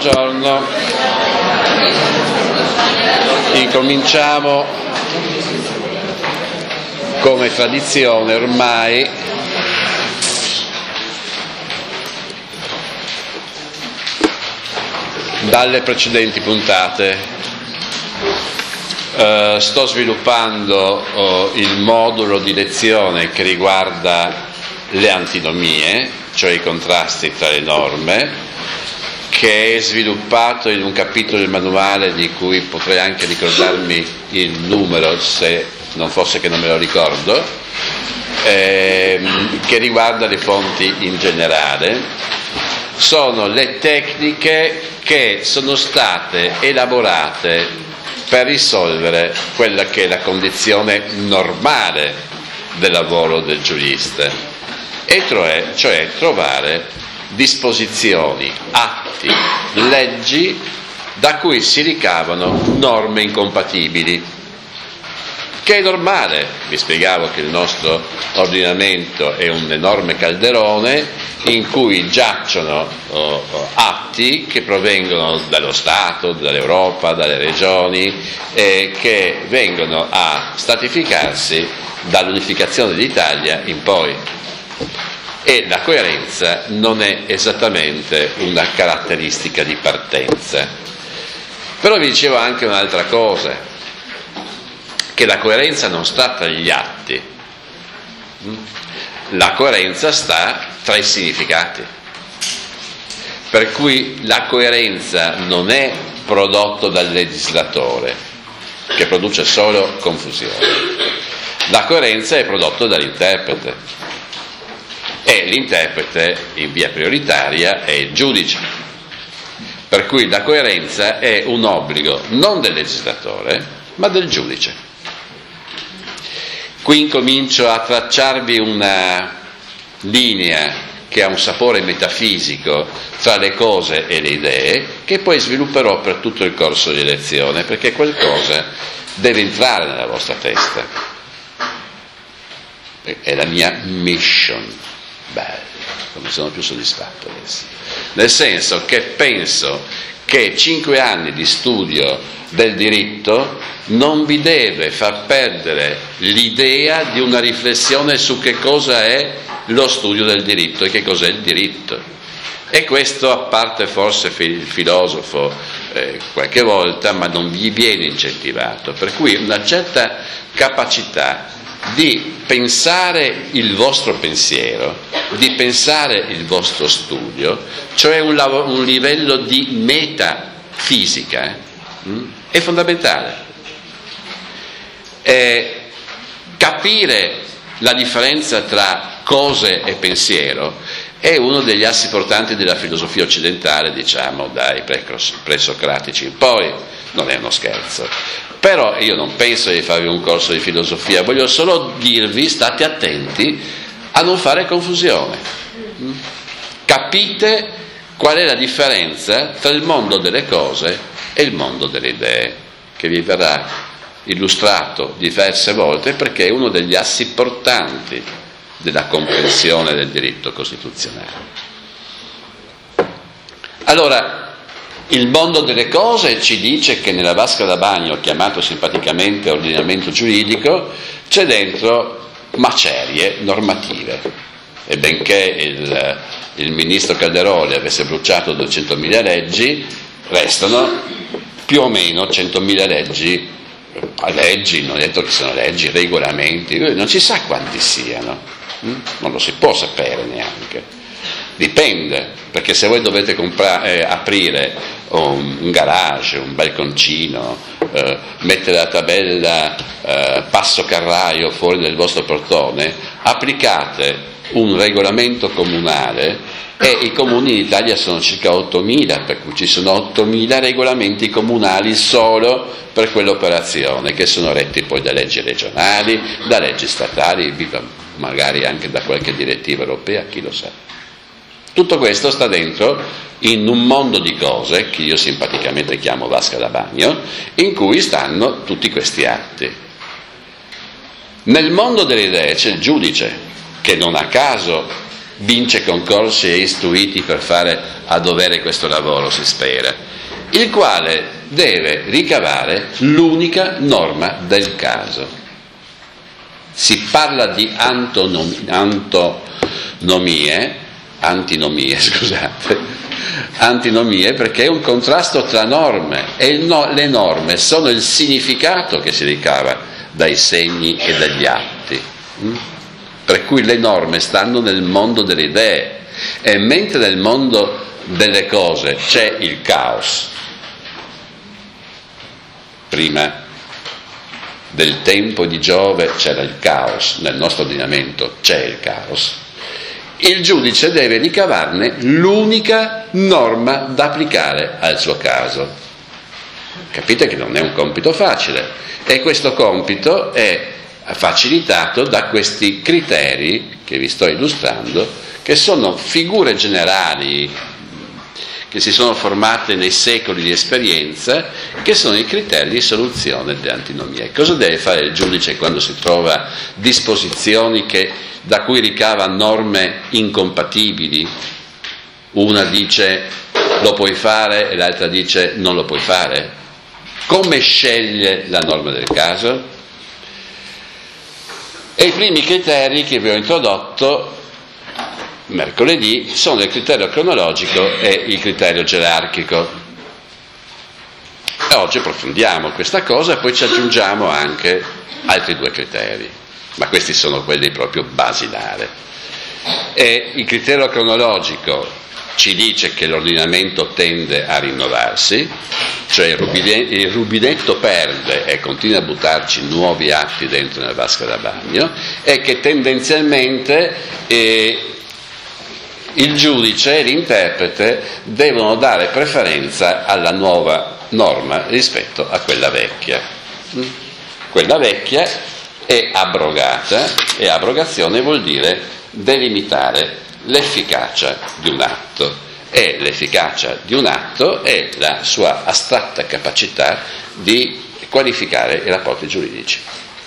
Buongiorno, incominciamo come tradizione ormai dalle precedenti puntate. Sto sviluppando il modulo di lezione che riguarda le antinomie, cioè i contrasti tra le norme, che è sviluppato in un capitolo del manuale di cui potrei anche ricordarmi il numero se non fosse che non me lo ricordo, che riguarda le fonti in generale. Sono le tecniche che sono state elaborate per risolvere quella che è la condizione normale del lavoro del giurista, e cioè trovare disposizioni, atti, leggi da cui si ricavano norme incompatibili, che è normale. Vi spiegavo che il nostro ordinamento è un enorme calderone in cui giacciono atti che provengono dallo Stato, dall'Europa, dalle regioni, che vengono a stratificarsi dall'unificazione d'Italia in poi. E la coerenza non è esattamente una caratteristica di partenza. Però vi dicevo anche un'altra cosa, che la coerenza non sta tra gli atti, la coerenza sta tra i significati. Per cui la coerenza non è prodotto dal legislatore, che produce solo confusione. La coerenza è prodotto dall'interprete. E l'interprete in via prioritaria è il giudice, per cui la coerenza è un obbligo non del legislatore ma del giudice. Qui incomincio a tracciarvi una linea che ha un sapore metafisico tra le cose e le idee, che poi svilupperò per tutto il corso di lezione, perché qualcosa deve entrare nella vostra testa. È la mia mission. Bello, come sono più soddisfatto adesso. Nel senso che penso che 5 anni di studio del diritto non vi deve far perdere l'idea di una riflessione su che cosa è lo studio del diritto e che cos'è il diritto. E questo, a parte forse il filosofo qualche volta, ma non vi viene incentivato. Per cui una certa capacità di pensare il vostro pensiero, di pensare il vostro studio, cioè un livello di metafisica, è fondamentale. Capire la differenza tra cose e pensiero è uno degli assi portanti della filosofia occidentale, diciamo dai presocratici in poi. Non è uno scherzo. Però io non penso di farvi un corso di filosofia, voglio solo dirvi: state attenti a non fare confusione. Capite qual è la differenza tra il mondo delle cose e il mondo delle idee, che vi verrà illustrato diverse volte perché è uno degli assi portanti della comprensione del diritto costituzionale. Allora, il mondo delle cose ci dice che nella vasca da bagno, chiamato simpaticamente ordinamento giuridico, c'è dentro macerie normative. E benché il ministro Calderoli avesse bruciato 200.000 leggi, restano più o meno 100.000 leggi, non è detto che siano leggi, regolamenti, non si sa quanti siano, non lo si può sapere neanche. Dipende, perché se voi dovete aprire un garage, un balconcino, mettere la tabella passo carraio fuori del vostro portone, applicate un regolamento comunale, e i comuni in Italia sono circa 8.000, per cui ci sono 8.000 regolamenti comunali solo per quell'operazione, che sono retti poi da leggi regionali, da leggi statali, magari anche da qualche direttiva europea, chi lo sa. Tutto questo sta dentro in un mondo di cose che io simpaticamente chiamo vasca da bagno, in cui stanno tutti questi atti. Nel mondo delle idee c'è il giudice, che non a caso vince concorsi e istruiti per fare a dovere questo lavoro, si spera, il quale deve ricavare l'unica norma del caso. Si parla di antinomie perché è un contrasto tra norme e le norme sono il significato che si ricava dai segni e dagli atti. Per cui le norme stanno nel mondo delle idee, e mentre nel mondo delle cose c'è il caos, prima del tempo di Giove c'era il caos, nel nostro ordinamento c'è il caos, il giudice deve ricavarne l'unica norma da applicare al suo caso. Capite che non è un compito facile, e questo compito è facilitato da questi criteri che vi sto illustrando, che sono figure generali che si sono formate nei secoli di esperienza, che sono i criteri di soluzione delle antinomie. Cosa deve fare il giudice quando si trova disposizioni da cui ricava norme incompatibili? Una dice lo puoi fare e l'altra dice non lo puoi fare. Come sceglie la norma del caso? E i primi criteri che vi ho introdotto mercoledì sono il criterio cronologico e il criterio gerarchico. E oggi approfondiamo questa cosa e poi ci aggiungiamo anche altri due criteri, ma questi sono quelli proprio basilari. E il criterio cronologico ci dice che l'ordinamento tende a rinnovarsi, cioè il rubinetto perde e continua a buttarci nuovi atti dentro nella vasca da bagno, e che tendenzialmente il giudice e l'interprete devono dare preferenza alla nuova norma rispetto a quella vecchia. Quella vecchia è abrogata, e abrogazione vuol dire delimitare l'efficacia di un atto, e l'efficacia di un atto è la sua astratta capacità di qualificare i rapporti giuridici.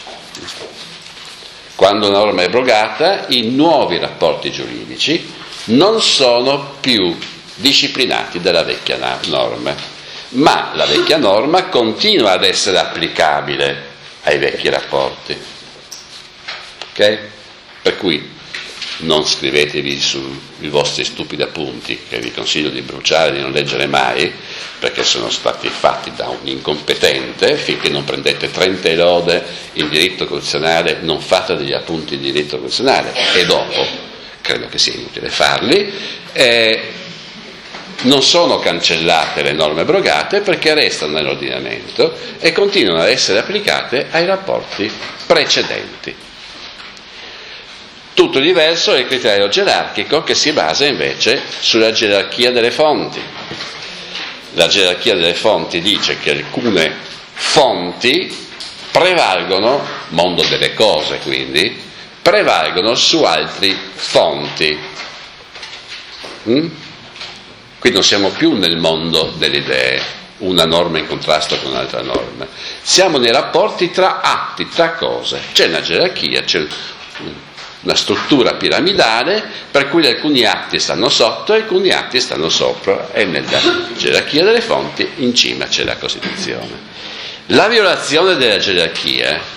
Quando una norma è abrogata, i nuovi rapporti giuridici non sono più disciplinati dalla vecchia norma, ma la vecchia norma continua ad essere applicabile ai vecchi rapporti. Ok? Per cui non scrivetevi sui vostri stupidi appunti, che vi consiglio di bruciare, di non leggere mai, perché sono stati fatti da un incompetente. Finché non prendete 30 lode in diritto costituzionale, non fate degli appunti di diritto costituzionale, e dopo credo che sia inutile farli. Non sono cancellate le norme abrogate perché restano nell'ordinamento e continuano ad essere applicate ai rapporti precedenti. Tutto diverso è il criterio gerarchico, che si basa invece sulla gerarchia delle fonti. La gerarchia delle fonti dice che alcune fonti prevalgono, mondo delle cose quindi, prevalgono su altri fonti. Qui non siamo più nel mondo delle idee, una norma in contrasto con un'altra norma. Siamo nei rapporti tra atti, tra cose. C'è una gerarchia, c'è una struttura piramidale per cui alcuni atti stanno sotto e alcuni atti stanno sopra, e nella gerarchia delle fonti in cima c'è la Costituzione. La violazione della gerarchia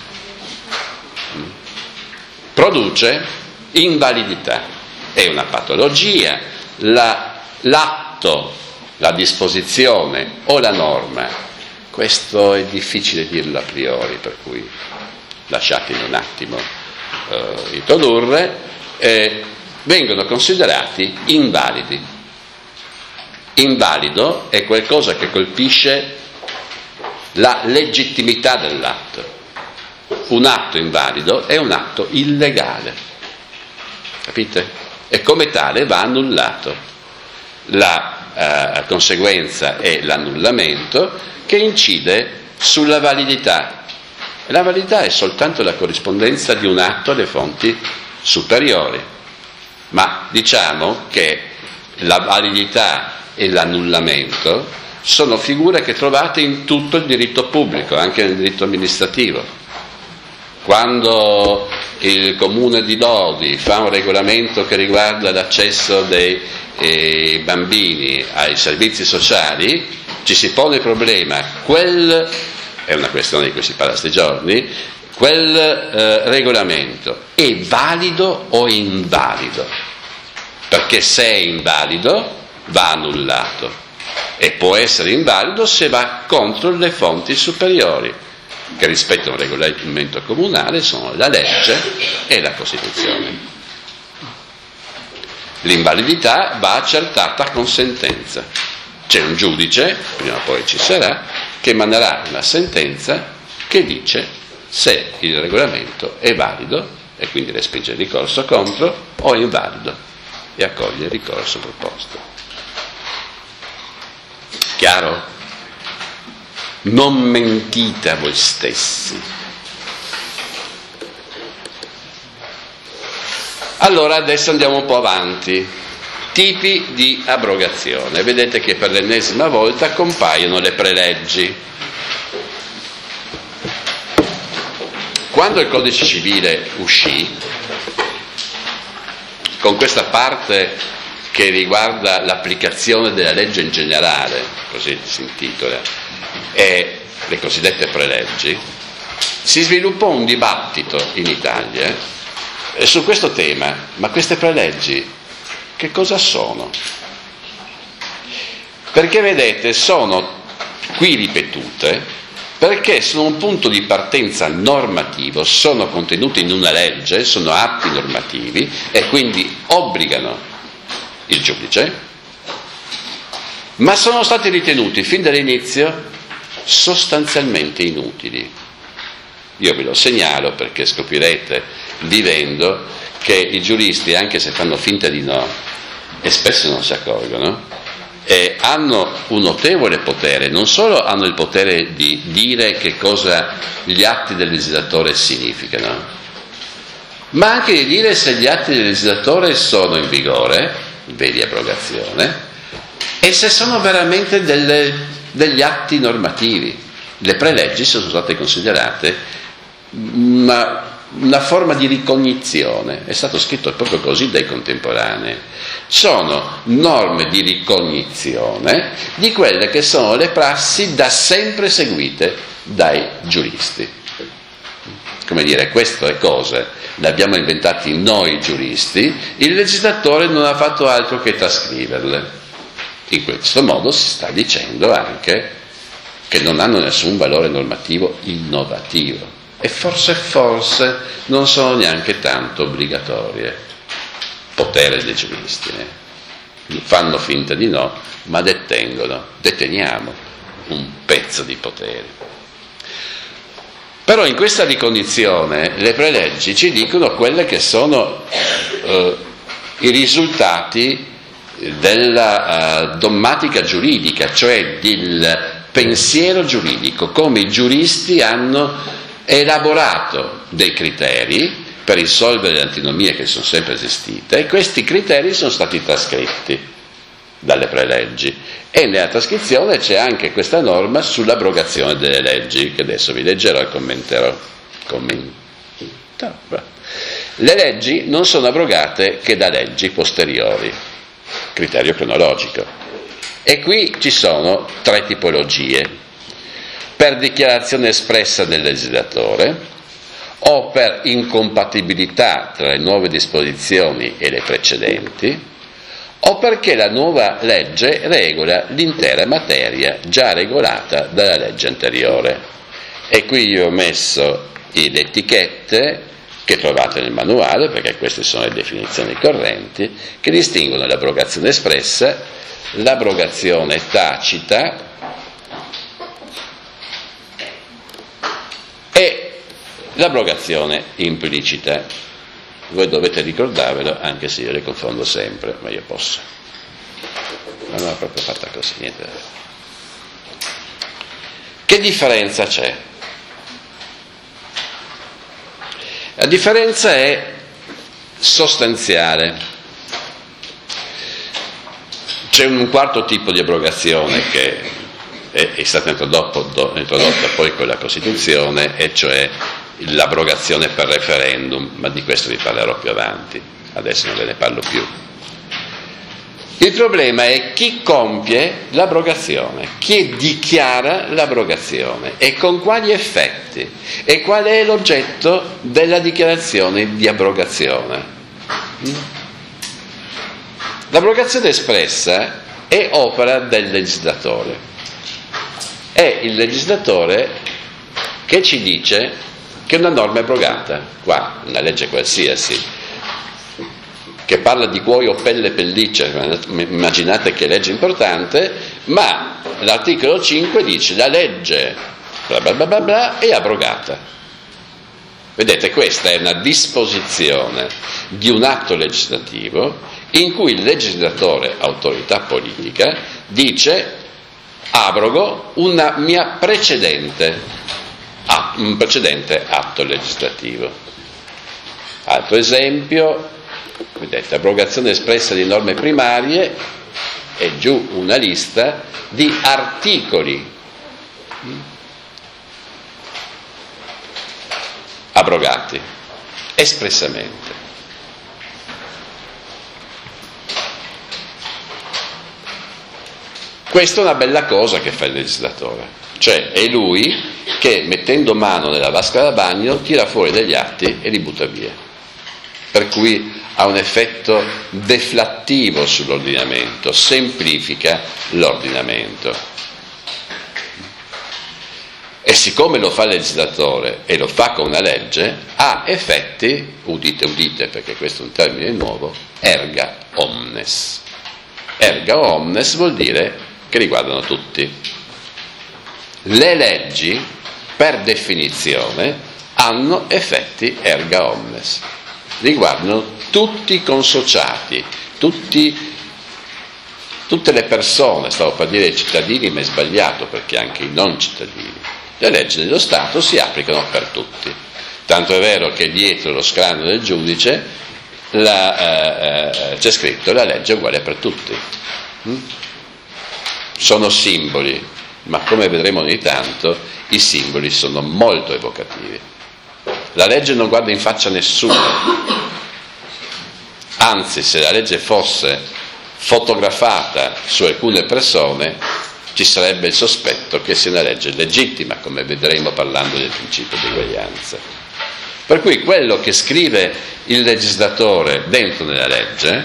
produce invalidità, è una patologia. L'atto, la disposizione o la norma, questo è difficile dirlo a priori, per cui lasciatemi un attimo introdurre, vengono considerati invalidi. Invalido è qualcosa che colpisce la legittimità dell'atto. Un atto invalido è un atto illegale, capite? E come tale va annullato. La conseguenza è l'annullamento, che incide sulla validità. La validità è soltanto la corrispondenza di un atto alle fonti superiori, ma diciamo che la validità e l'annullamento sono figure che trovate in tutto il diritto pubblico, anche nel diritto amministrativo. Quando il Comune di Lodi fa un regolamento che riguarda l'accesso dei bambini ai servizi sociali, ci si pone il problema, è una questione di cui si parla questi giorni, quel regolamento è valido o è invalido? Perché se è invalido va annullato e può essere invalido se va contro le fonti superiori, che rispetto a un regolamento comunale sono la legge e la Costituzione. L'invalidità va accertata con sentenza. C'è un giudice, prima o poi ci sarà, che emanerà una sentenza che dice se il regolamento è valido e quindi respinge il ricorso contro o è invalido e accoglie il ricorso proposto. Chiaro? Non mentite a voi stessi. Allora adesso andiamo un po' avanti. Tipi di abrogazione. Vedete che per l'ennesima volta compaiono le preleggi. Quando il codice civile uscì, con questa parte che riguarda l'applicazione della legge in generale, così si intitola, e le cosiddette preleggi, si sviluppò un dibattito in Italia su questo tema. Ma queste preleggi che cosa sono? Perché vedete, sono qui ripetute perché sono un punto di partenza normativo, sono contenuti in una legge, sono atti normativi e quindi obbligano il giudice, ma sono stati ritenuti fin dall'inizio sostanzialmente inutili. Io ve lo segnalo perché scoprirete vivendo che i giuristi, anche se fanno finta di no, e spesso non si accorgono, hanno un notevole potere. Non solo hanno il potere di dire che cosa gli atti del legislatore significano, ma anche di dire se gli atti del legislatore sono in vigore, vedi abrogazione, e se sono veramente degli atti normativi. Le preleggi sono state considerate una forma di ricognizione, è stato scritto proprio così dai contemporanei. Sono norme di ricognizione di quelle che sono le prassi da sempre seguite dai giuristi. Come dire, queste cose le abbiamo inventate noi giuristi, il legislatore non ha fatto altro che trascriverle. In questo modo si sta dicendo anche che non hanno nessun valore normativo innovativo e forse non sono neanche tanto obbligatorie. Potere dei giuristi, fanno finta di no, ma deteniamo un pezzo di potere. Però in questa ricognizione le preleggi ci dicono quelle che sono i risultati della dogmatica giuridica, cioè del pensiero giuridico, come i giuristi hanno elaborato dei criteri per risolvere le antinomie che sono sempre esistite, e questi criteri sono stati trascritti dalle preleggi, e nella trascrizione c'è anche questa norma sull'abrogazione delle leggi che adesso vi leggerò e commenterò. Le leggi non sono abrogate che da leggi posteriori, criterio cronologico, e qui ci sono tre tipologie: per dichiarazione espressa del legislatore, o per incompatibilità tra le nuove disposizioni e le precedenti, o perché la nuova legge regola l'intera materia già regolata dalla legge anteriore. E qui io ho messo le etichette che trovate nel manuale, perché queste sono le definizioni correnti, che distinguono l'abrogazione espressa, l'abrogazione tacita e l'abrogazione implicita. Voi dovete ricordarvelo, anche se io le confondo sempre, ma io posso. Ma non l'ho proprio fatta così, niente. Che differenza c'è? La differenza è sostanziale. C'è un quarto tipo di abrogazione che è stata introdotta poi con la Costituzione, e cioè l'abrogazione per referendum, ma di questo vi parlerò più avanti, adesso non ve ne parlo più. Il problema è chi compie l'abrogazione, chi dichiara l'abrogazione e con quali effetti e qual è l'oggetto della dichiarazione di abrogazione. L'abrogazione espressa è opera del legislatore. È il legislatore che ci dice che una norma è abrogata, qua, una legge qualsiasi, che parla di cuoio, pelle, pelliccia, immaginate che legge importante, ma l'articolo 5 dice la legge bla bla bla bla bla è abrogata. Vedete, questa è una disposizione di un atto legislativo in cui il legislatore, autorità politica, dice abrogo un precedente atto legislativo. Altro esempio, vedete, abrogazione espressa di norme primarie, e giù una lista di articoli abrogati espressamente. Questa è una bella cosa che fa il legislatore, cioè è lui che, mettendo mano nella vasca da bagno, tira fuori degli atti e li butta via, per cui ha un effetto deflattivo sull'ordinamento, semplifica l'ordinamento. E siccome lo fa il legislatore e lo fa con una legge, ha effetti, udite udite perché questo è un termine nuovo, erga omnes. Erga omnes vuol dire che riguardano tutti. Le leggi, per definizione, hanno effetti erga omnes, riguardano tutti i consociati, tutte le persone, stavo per dire cittadini, ma è sbagliato perché anche i non cittadini. Le leggi dello Stato si applicano per tutti, tanto è vero che dietro lo scranno del giudice c'è scritto la legge è uguale per tutti. Sono simboli, ma come vedremo ogni tanto i simboli sono molto evocativi. La legge non guarda in faccia a nessuno, anzi, se la legge fosse fotografata su alcune persone ci sarebbe il sospetto che sia una legge legittima, come vedremo parlando del principio di uguaglianza. Per cui quello che scrive il legislatore dentro nella legge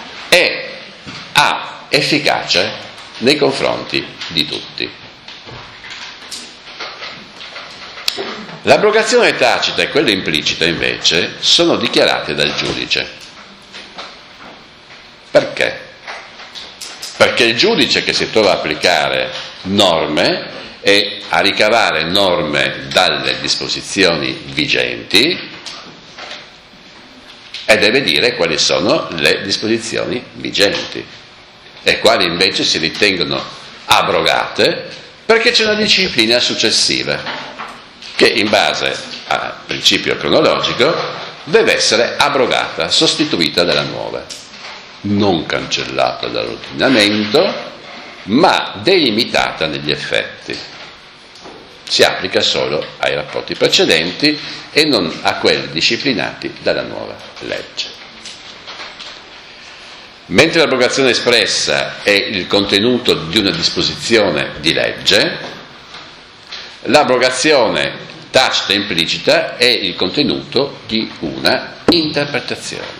ha efficacia nei confronti di tutti. L'abrogazione tacita e quella implicita invece sono dichiarate dal giudice. Perché? Perché il giudice che si trova a applicare norme e a ricavare norme dalle disposizioni vigenti e deve dire quali sono le disposizioni vigenti e quali invece si ritengono abrogate perché c'è una disciplina successiva che in base al principio cronologico deve essere abrogata, sostituita dalla nuova, non cancellata dall'ordinamento, ma delimitata negli effetti. Si applica solo ai rapporti precedenti e non a quelli disciplinati dalla nuova legge. Mentre l'abrogazione espressa è il contenuto di una disposizione di legge, l'abrogazione tacita e implicita è il contenuto di una interpretazione.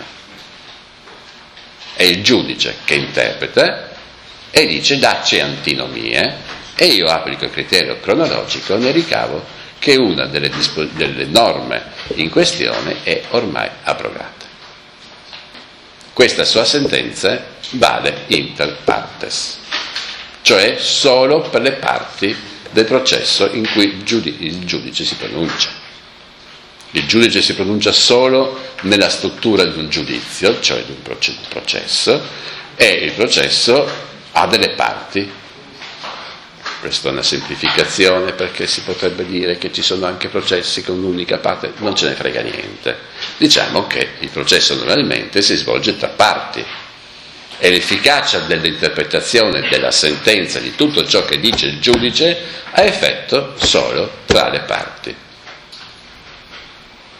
È il giudice che interpreta e dice dacci antinomie e io applico il criterio cronologico e ne ricavo che una delle norme in questione è ormai abrogata. Questa sua sentenza vale inter partes, cioè solo per le parti del processo in cui il giudice si pronuncia. Il giudice si pronuncia solo nella struttura di un giudizio, cioè di un processo, e il processo ha delle parti. Questa è una semplificazione perché si potrebbe dire che ci sono anche processi con un'unica parte, non ce ne frega niente. Diciamo che il processo normalmente si svolge tra parti e l'efficacia dell'interpretazione della sentenza di tutto ciò che dice il giudice ha effetto solo tra le parti.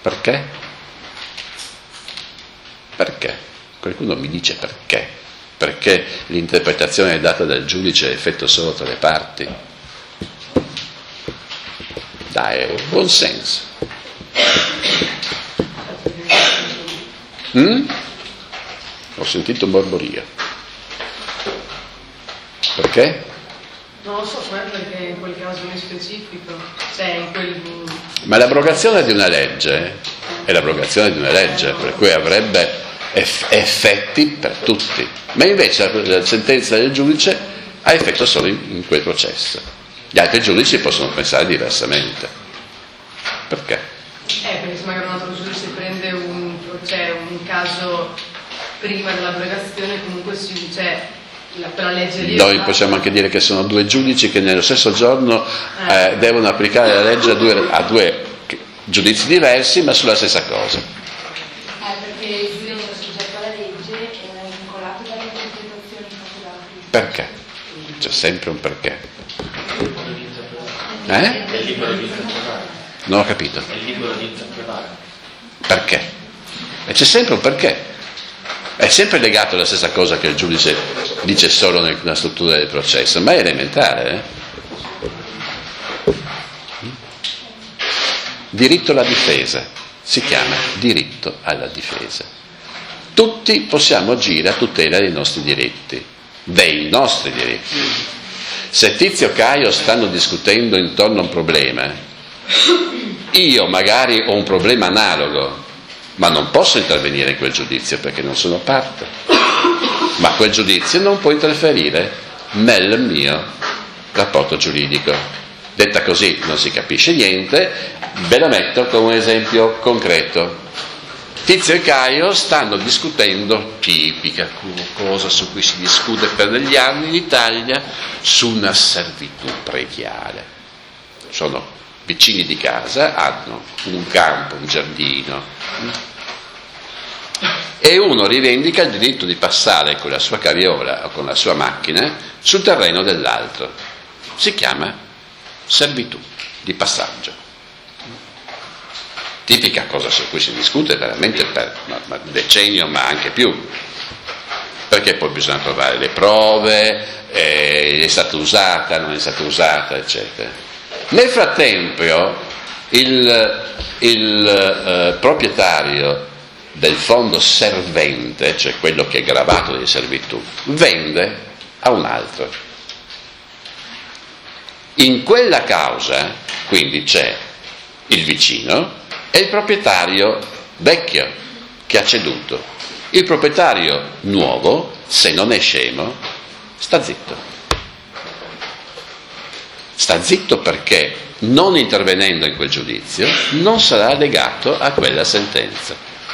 Perché? Perché? Qualcuno mi dice perché? Perché l'interpretazione data dal giudice è effetto solo tra le parti? Dai, buon senso. Ho sentito mormorio. Perché? Non lo so, perché in quel caso in specifico, cioè in quel... Ma l'abrogazione di una legge è l'abrogazione di una legge, per cui avrebbe effetti per tutti. Ma invece la sentenza del giudice ha effetto solo in quel processo. Gli altri giudici possono pensare diversamente. Perché? Perché se magari un altro giudice prende un caso prima dell'abrogazione, comunque per la legge lì. Noi possiamo anche dire che sono due giudici che nello stesso giorno devono applicare la legge a due giudizi diversi, ma sulla stessa cosa. Perché il giudice soggetto alla legge è vincolato dalle interpretazioni fatte da altri. Perché? C'è sempre un perché. È libero di interpretare. Non ho capito. È libero di interpretare. Perché? E c'è sempre un perché. È sempre legato alla stessa cosa che il giudice dice solo nella struttura del processo, ma è elementare. Diritto alla difesa, si chiama diritto alla difesa. Tutti possiamo agire a tutela dei nostri diritti, Se Tizio e Caio stanno discutendo intorno a un problema, io magari ho un problema analogo, ma non posso intervenire in quel giudizio perché non sono parte. Ma quel giudizio non può interferire nel mio rapporto giuridico. Detta così non si capisce niente, ve la metto come un esempio concreto. Tizio e Caio stanno discutendo, tipica cosa su cui si discute per degli anni in Italia, su una servitù prediale. Sono vicini di casa, hanno un campo, un giardino, e uno rivendica il diritto di passare con la sua carriola o con la sua macchina sul terreno dell'altro. Si chiama servitù di passaggio. Tipica cosa su cui si discute veramente per decennio, ma anche più, perché poi bisogna trovare le prove, è stata usata, non è stata usata, eccetera. Nel frattempo il proprietario del fondo servente, cioè quello che è gravato di servitù, vende a un altro. In quella causa, quindi, c'è il vicino e il proprietario vecchio che ha ceduto. Il proprietario nuovo, se non è scemo, sta zitto. Sta zitto perché, non intervenendo in quel giudizio, non sarà legato a quella sentenza.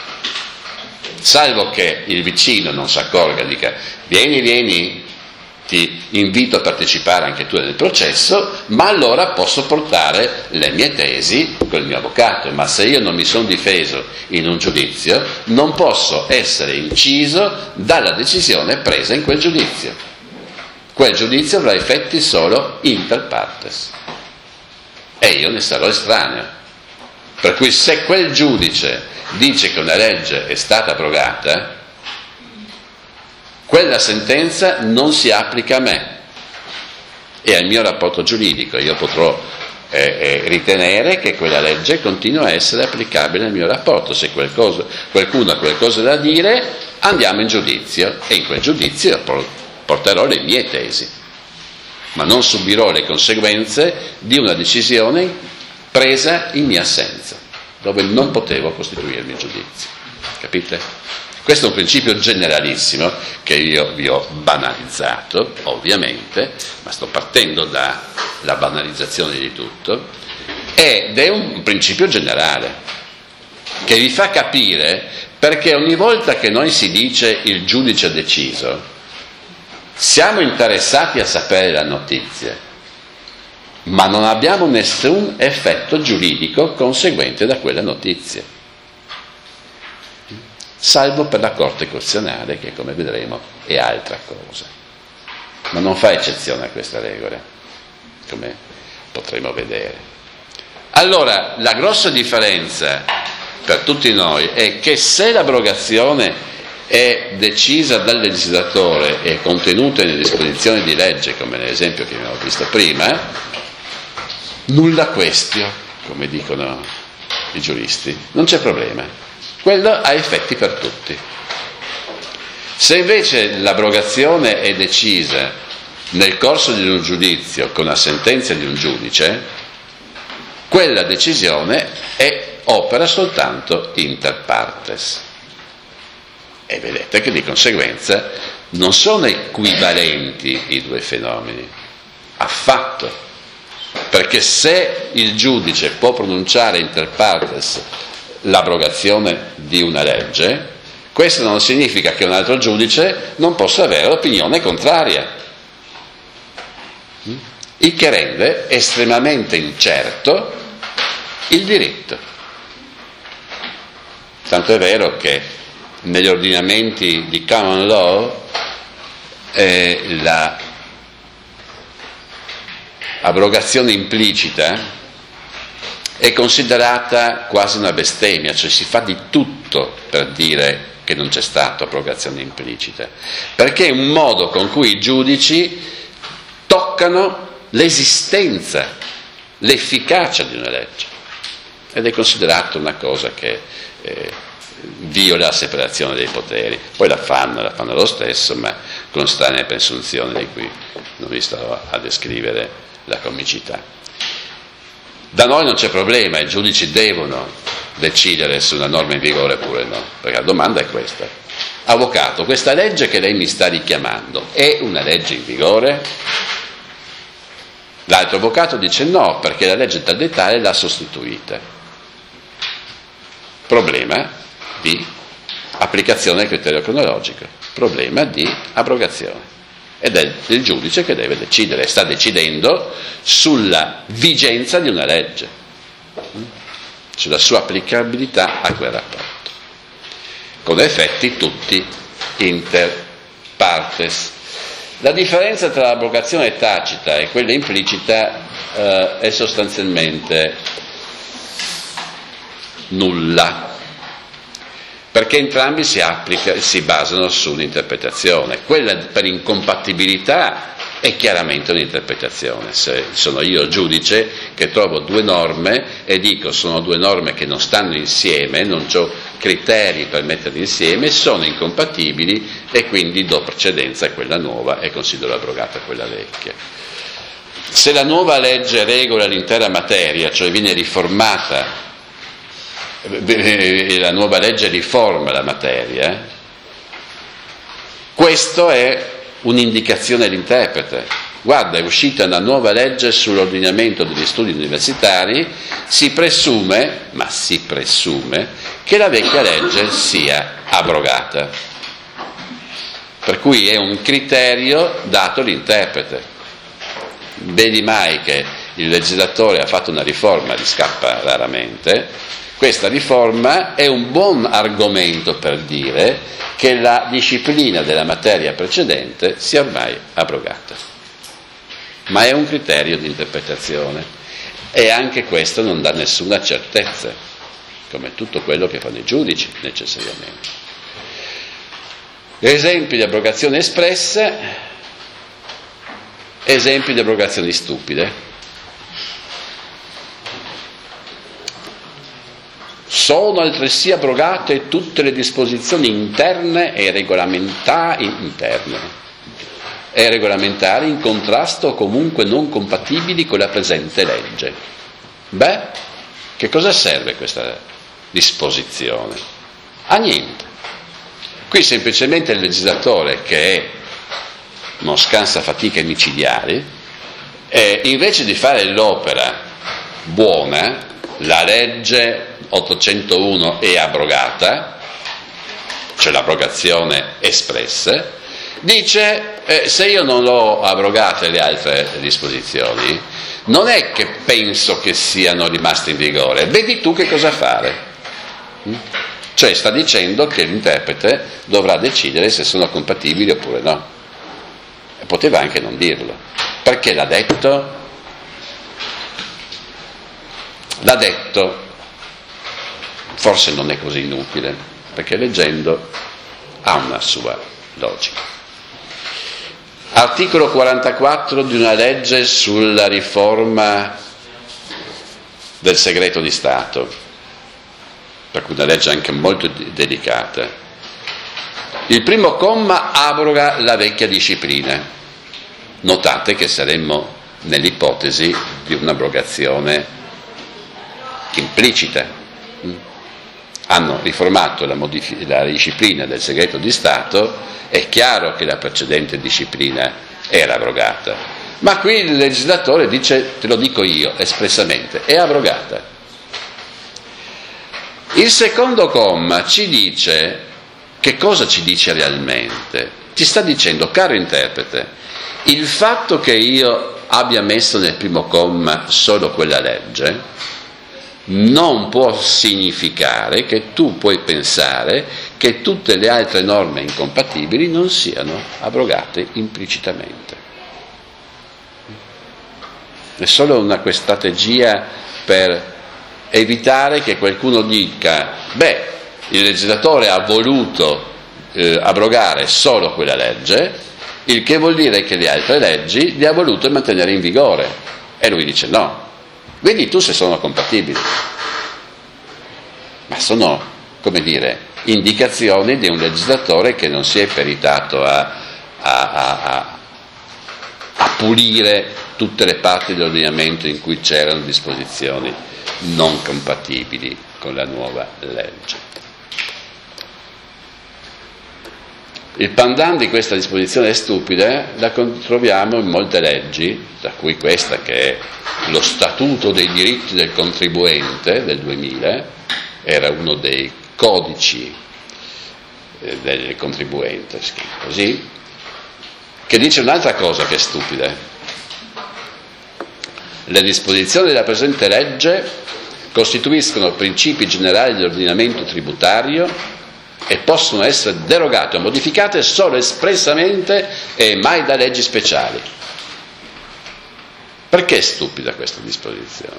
Salvo che il vicino non si accorga, dica: vieni, ti invito a partecipare anche tu nel processo, ma allora posso portare le mie tesi col mio avvocato. Ma se io non mi sono difeso in un giudizio, non posso essere inciso dalla decisione presa in quel giudizio. Quel giudizio avrà effetti solo inter partes e io ne sarò estraneo. Per cui se quel giudice dice che una legge è stata abrogata, quella sentenza non si applica a me e al mio rapporto giuridico. Io potrò ritenere che quella legge continua a essere applicabile al mio rapporto. Se qualcuno ha qualcosa da dire, andiamo in giudizio e in quel giudizio porterò le mie tesi, ma non subirò le conseguenze di una decisione presa in mia assenza, dove non potevo costituirmi giudizio. Capite? Questo è un principio generalissimo che io vi ho banalizzato, ovviamente, ma sto partendo dalla banalizzazione di tutto, ed è un principio generale che vi fa capire perché ogni volta che noi si dice il giudice ha deciso, siamo interessati a sapere la notizia, ma non abbiamo nessun effetto giuridico conseguente da quella notizia, salvo per la Corte Costituzionale, che come vedremo è altra cosa, ma non fa eccezione a questa regola, come potremo vedere. Allora, la grossa differenza per tutti noi è che se l'abrogazione è decisa dal legislatore e contenuta nelle disposizioni di legge, come nell'esempio che abbiamo visto prima, nulla questio, come dicono i giuristi, non c'è problema, quello ha effetti per tutti. Se invece l'abrogazione è decisa nel corso di un giudizio con la sentenza di un giudice, quella decisione opera soltanto inter partes. E vedete che di conseguenza non sono equivalenti i due fenomeni, affatto, perché se il giudice può pronunciare inter partes l'abrogazione di una legge, questo non significa che un altro giudice non possa avere opinione contraria, il che rende estremamente incerto il diritto. Tanto è vero che negli ordinamenti di common law la abrogazione implicita è considerata quasi una bestemmia, cioè si fa di tutto per dire che non c'è stata abrogazione implicita, perché è un modo con cui i giudici toccano l'esistenza, l'efficacia di una legge, ed è considerato una cosa che viola la separazione dei poteri. Poi la fanno lo stesso, ma con strane presunzioni di cui non vi sto a descrivere la comicità. Da noi non c'è problema, i giudici devono decidere se una norma è in vigore oppure no, perché la domanda è questa: avvocato, questa legge che lei mi sta richiamando è una legge in vigore? L'altro avvocato dice no, perché la legge tal e tale l'ha sostituita. Problema di applicazione del criterio cronologico, problema di abrogazione, ed è il giudice che deve decidere, sta decidendo sulla vigenza di una legge, sulla sua applicabilità a quel rapporto, con effetti tutti inter partes. La differenza tra l'abrogazione tacita e quella implicita è sostanzialmente nulla, perché entrambi si basano su un'interpretazione. Quella per incompatibilità è chiaramente un'interpretazione. Se sono io giudice che trovo due norme e dico sono due norme che non stanno insieme, non ho criteri per metterle insieme, sono incompatibili e quindi do precedenza a quella nuova e considero abrogata quella vecchia. Se la nuova legge regola l'intera materia, cioè viene riformata, la nuova legge riforma la materia, questo è un'indicazione all'interprete. Guarda, è uscita una nuova legge sull'ordinamento degli studi universitari, si presume che la vecchia legge sia abrogata, per cui è un criterio dato all'interprete. Vedi mai che il legislatore ha fatto una riforma, gli scappa raramente. Questa riforma è un buon argomento per dire che la disciplina della materia precedente sia ormai abrogata, ma è un criterio di interpretazione e anche questo non dà nessuna certezza, come tutto quello che fanno i giudici necessariamente. Esempi di abrogazione espressa, esempi di abrogazioni stupide. Sono altresì abrogate tutte le disposizioni interne e regolamentari in contrasto o comunque non compatibili con la presente legge. Beh, che cosa serve questa disposizione? A niente. Qui semplicemente il legislatore, che non scansa fatiche micidiali, invece di fare l'opera buona, la legge 801 è abrogata, cioè l'abrogazione espressa, dice se io non l'ho abrogate le altre disposizioni, non è che penso che siano rimaste in vigore, vedi tu che cosa fare. Cioè sta dicendo che l'interprete dovrà decidere se sono compatibili oppure no. E poteva anche non dirlo. Perché l'ha detto? L'ha detto forse non è così inutile, perché leggendo ha una sua logica. Articolo 44 di una legge sulla riforma del segreto di Stato, per cui una legge anche molto delicata. Il primo comma abroga la vecchia disciplina. Notate che saremmo nell'ipotesi di un'abrogazione implicita. Hanno riformato la disciplina del segreto di Stato, è chiaro che la precedente disciplina era abrogata, ma qui il legislatore dice, te lo dico io espressamente, è abrogata. Il secondo comma ci dice, che cosa ci dice realmente? Ci sta dicendo, caro interprete, il fatto che io abbia messo nel primo comma solo quella legge non può significare che tu puoi pensare che tutte le altre norme incompatibili non siano abrogate implicitamente. È solo una strategia per evitare che qualcuno dica, beh, il legislatore ha voluto abrogare solo quella legge, il che vuol dire che le altre leggi le ha volute mantenere in vigore. E lui dice no. Vedi tu se sono compatibili, ma sono, come dire, indicazioni di un legislatore che non si è peritato a pulire tutte le parti dell'ordinamento in cui c'erano disposizioni non compatibili con la nuova legge. Il pendant di questa disposizione stupida la troviamo in molte leggi, tra cui questa che è lo Statuto dei diritti del contribuente del 2000, era uno dei codici del contribuente, scritto così, che dice un'altra cosa che è stupida. Le disposizioni della presente legge costituiscono principi generali dell'ordinamento tributario e possono essere derogate o modificate solo espressamente e mai da leggi speciali. Perché è stupida questa disposizione?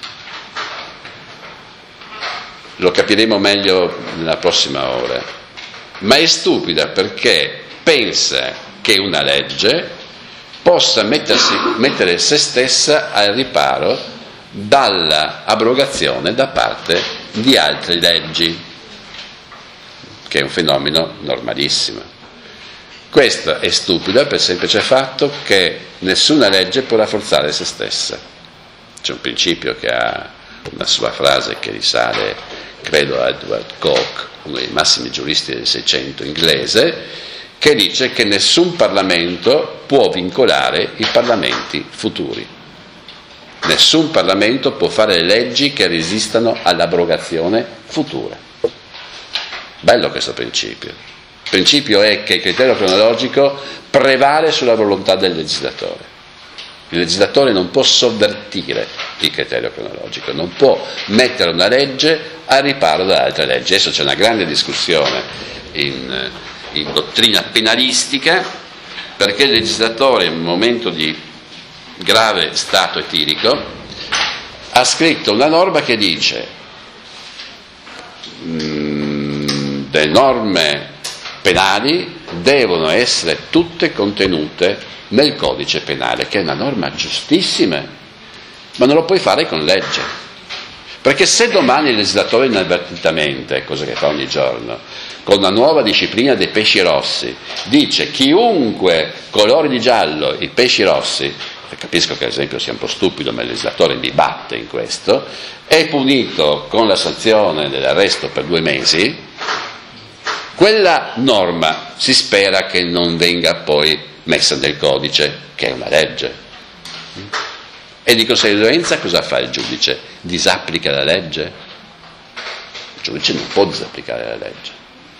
Lo capiremo meglio nella prossima ora. Ma è stupida perché pensa che una legge possa mettere se stessa al riparo dalla abrogazione da parte di altre leggi, che è un fenomeno normalissimo. Questa è stupida per il semplice fatto che nessuna legge può rafforzare se stessa. C'è un principio che ha una sua frase che risale, credo, a Edward Coke, uno dei massimi giuristi del Seicento inglese, che dice che nessun Parlamento può vincolare i Parlamenti futuri. Nessun Parlamento può fare leggi che resistano all'abrogazione futura. Bello questo principio. Il principio è che il criterio cronologico prevale sulla volontà del legislatore. Il legislatore non può sovvertire il criterio cronologico, non può mettere una legge al riparo da altre leggi. Adesso c'è una grande discussione in dottrina penalistica, perché il legislatore in un momento di grave stato etilico ha scritto una norma che dice le norme penali devono essere tutte contenute nel codice penale, che è una norma giustissima, ma non lo puoi fare con legge, perché se domani il legislatore inavvertitamente, cosa che fa ogni giorno, con la nuova disciplina dei pesci rossi dice chiunque colori di giallo i pesci rossi, capisco che ad esempio sia un po' stupido, ma il legislatore mi batte in questo, è punito con la sanzione dell'arresto per 2 mesi, quella norma si spera che non venga poi messa nel codice, che è una legge. E di conseguenza cosa fa il giudice? Disapplica la legge? Il giudice non può disapplicare la legge.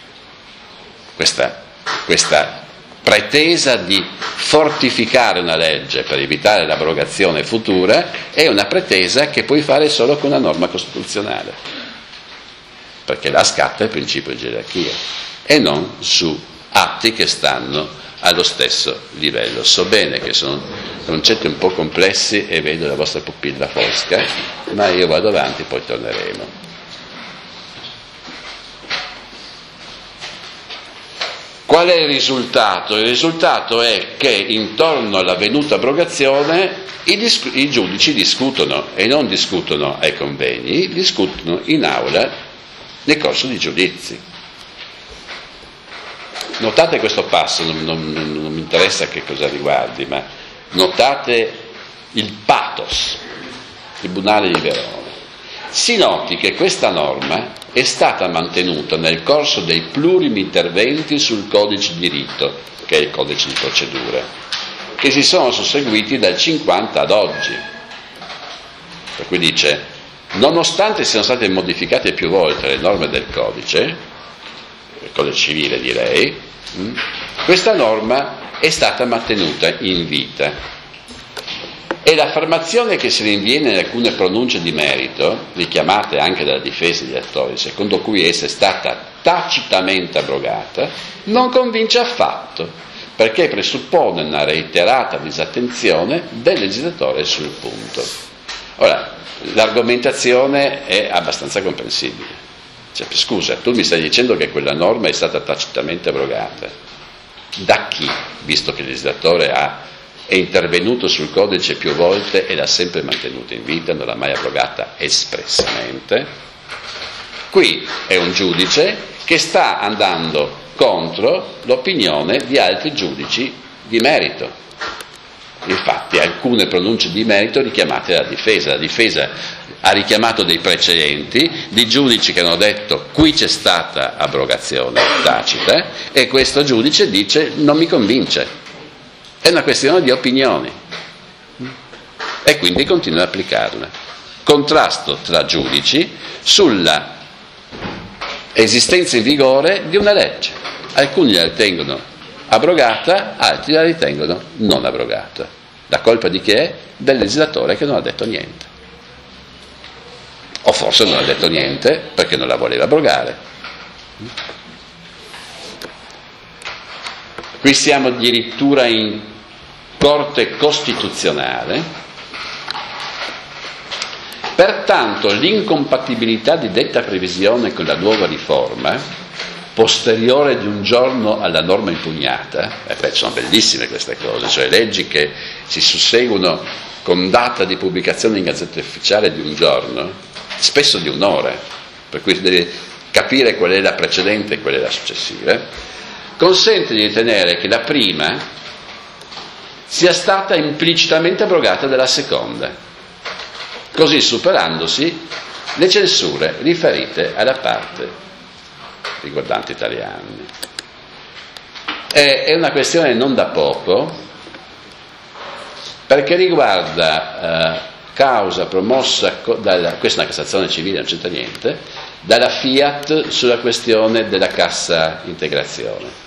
Questa pretesa di fortificare una legge per evitare l'abrogazione futura è una pretesa che puoi fare solo con una norma costituzionale, perché là scatta il principio di gerarchia e non su atti che stanno allo stesso livello. So bene che sono concetti un po' complessi e vedo la vostra pupilla fosca, ma io vado avanti, poi torneremo. Qual è il risultato? Il risultato è che intorno all'avvenuta abrogazione i giudici discutono, e non discutono ai convegni, discutono in aula nel corso di giudizi. Notate questo passo, non mi interessa che cosa riguardi, ma notate il pathos, Tribunale di Verona. Si noti che questa norma è stata mantenuta nel corso dei plurimi interventi sul codice di rito, che è il codice di procedura, che si sono susseguiti dal 50 ad oggi. Per cui dice, nonostante siano state modificate più volte le norme del codice civile direi, questa norma è stata mantenuta in vita. E l'affermazione che si rinviene in alcune pronunce di merito, richiamate anche dalla difesa degli attori, secondo cui essa è stata tacitamente abrogata, non convince affatto, perché presuppone una reiterata disattenzione del legislatore sul punto. Ora, l'argomentazione è abbastanza comprensibile. Cioè, scusa, tu mi stai dicendo che quella norma è stata tacitamente abrogata. Da chi, visto che il legislatore è intervenuto sul codice più volte e l'ha sempre mantenuta in vita, non l'ha mai abrogata espressamente? Qui è un giudice che sta andando contro l'opinione di altri giudici di merito. Infatti alcune pronunce di merito richiamate dalla difesa. La difesa ha richiamato dei precedenti di giudici che hanno detto qui c'è stata abrogazione tacita, e questo giudice dice non mi convince. È una questione di opinioni e quindi continua ad applicarla. Contrasto tra giudici sulla esistenza in vigore di una legge. Alcuni la ritengono abrogata, altri la ritengono non abrogata. La colpa di chi è? Del legislatore che non ha detto niente. O forse non ha detto niente perché non la voleva abrogare. Qui siamo addirittura in Corte Costituzionale. Pertanto l'incompatibilità di detta previsione con la nuova riforma, posteriore di un giorno alla norma impugnata, sono bellissime queste cose, cioè leggi che si susseguono con data di pubblicazione in Gazzetta Ufficiale di un giorno, spesso di un'ora, per cui si deve capire qual è la precedente e qual è la successiva, consente di ritenere che la prima sia stata implicitamente abrogata dalla seconda, così superandosi le censure riferite alla parte riguardante italiani. È una questione non da poco, perché riguarda causa promossa questa è una Cassazione civile, non c'entra niente, dalla Fiat sulla questione della cassa integrazione.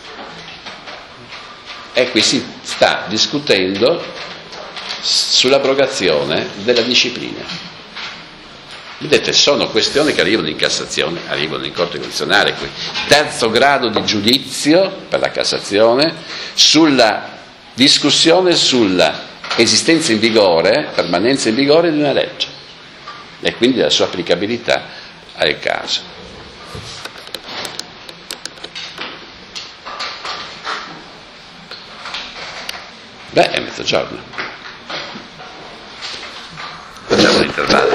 E qui si sta discutendo sull'abrogazione della disciplina. Vedete, sono questioni che arrivano in Cassazione, arrivano in Corte Costituzionale, qui terzo grado di giudizio per la Cassazione sulla discussione sulla esistenza in vigore, permanenza in vigore di una legge e quindi la sua applicabilità al caso. È mezzogiorno. Facciamo l'intervallo.